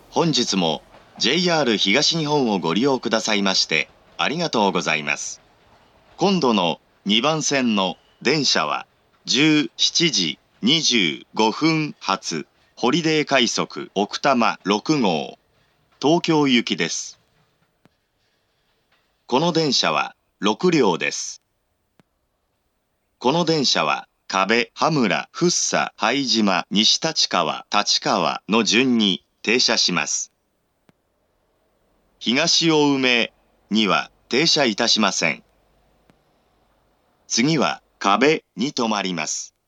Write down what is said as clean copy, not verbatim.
本日も JR 東日本をご利用くださいましてありがとうございます。今度の2番線の電車は17時25分発ホリデー快速奥多摩6号東京行きです。この電車は6両です。この電車は河辺、羽村、福生、拝島、西立川、立川の順に停車します。東青梅には停車いたしません。次は河辺に停まります。